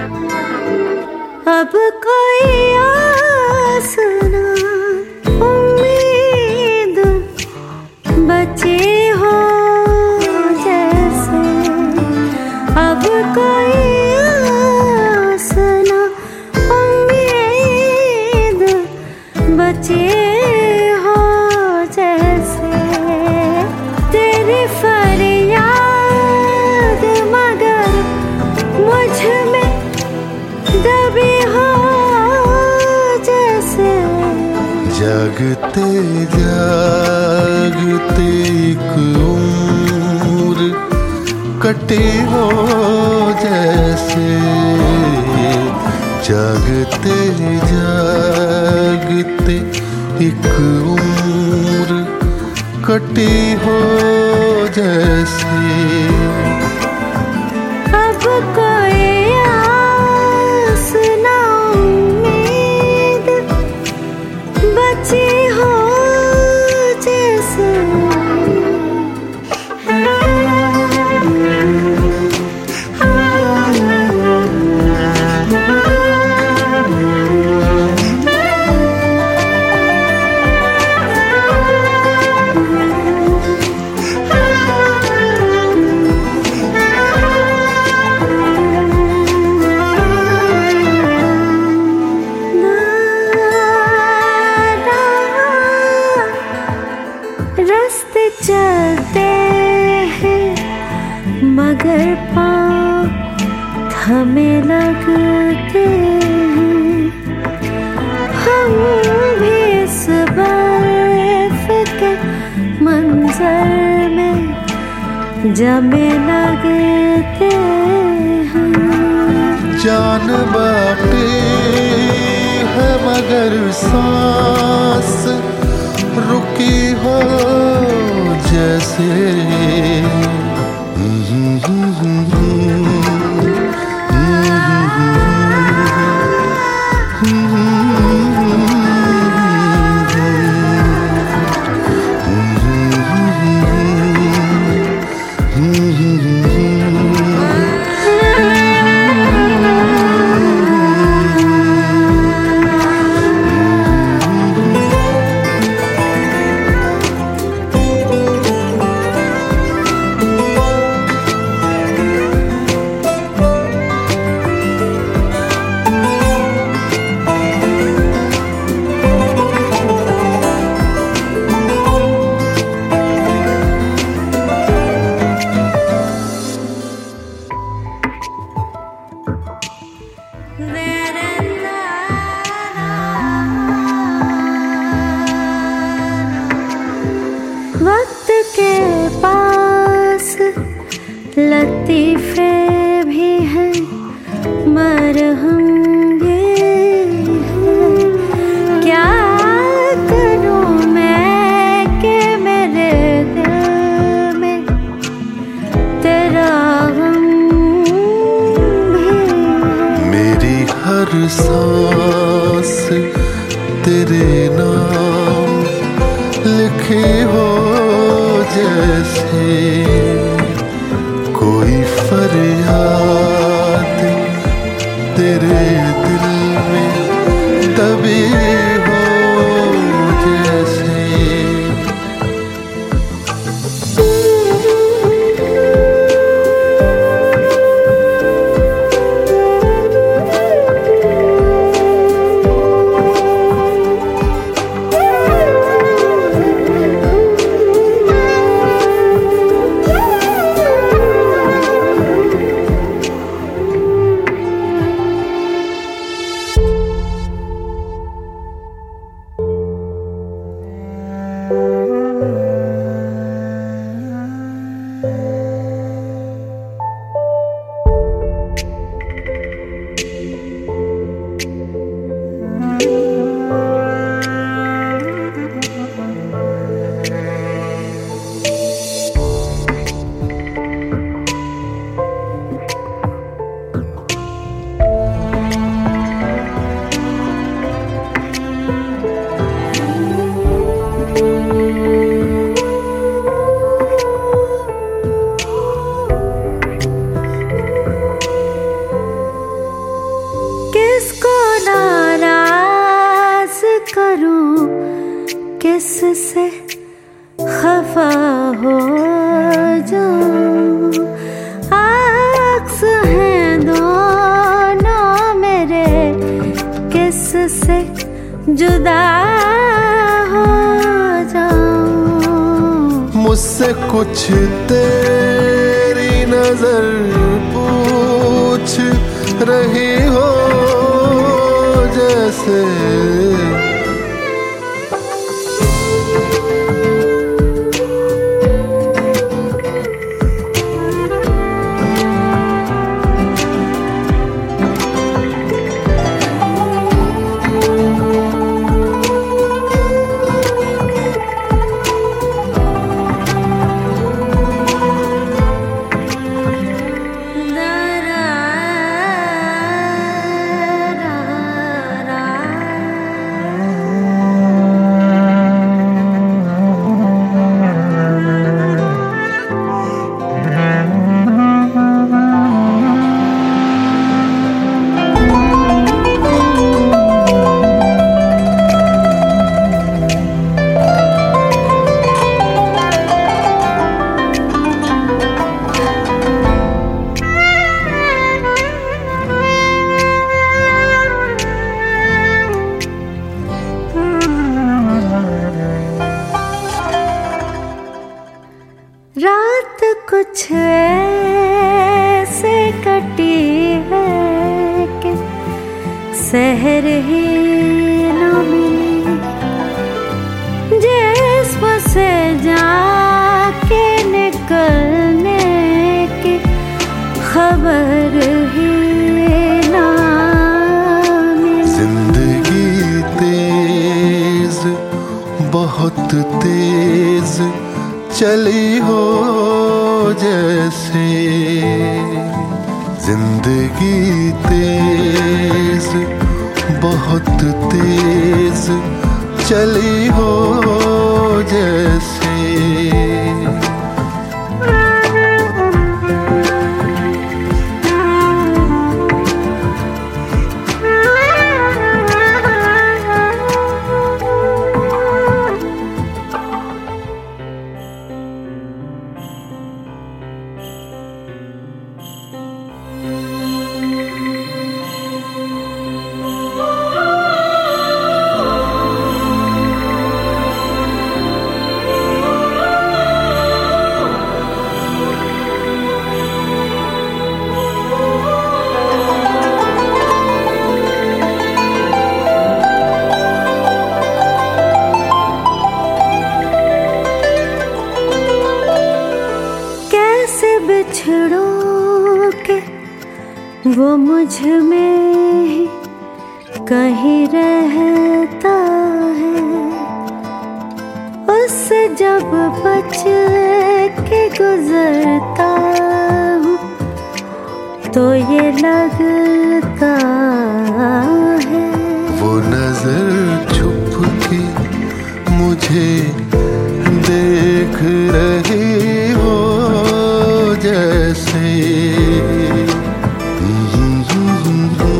अब कोई आस ना उम्मीद बचे हो जैसे, अब कोई आस ना उम्मीद बचे हो जैसे, तेरी फरियाद मगर मुझ में दबी हो जैसे। जागते जागते एक उम्र कटे हो जैसे, जागते जागते एक उम्र कटी हो जैसे। अब कोई आस ना उम्मीद बची हो जैसे। रास्ते चलते हैं मगर पाँव थमे लगते हैं, हम भी इस बर्फ के मंजर में जमे लगते हैं। जान बाकी है मगर सांस रुकी हो जैसे। वक्त के पास लतीफे भी हैं, मरहम ये है। क्या करूं मैं कि मेरे दिल में तेरा गम भी है। मेरी हर सांस तेरे नाम लिखे हो जैसे, कोई फरियाद तेरे दिल में दबी हो जैसे। करूं किससे खफा हो जाऊं। अक्स हैं दोनों मेरे, किससे जुदा हो जाऊं। मुझसे कुछ तेरी नजर पूछ रही हो जैसे, रात कुछ ऐसे कटी है कि सहर ही न मिली, जिस्म से जाके निकलने की खबर ही ना मिली। जिंदगी तेज बहुत तेज चली हो जैसे, जिंदगी तेज बहुत तेज चली हो जैसे। बिछड़ों के वो मुझ में ही कहीं रहता है, उससे जब बच के गुजरता हूँ तो ये लगता है वो नजर छुप के मुझे देख रही हो जैसे।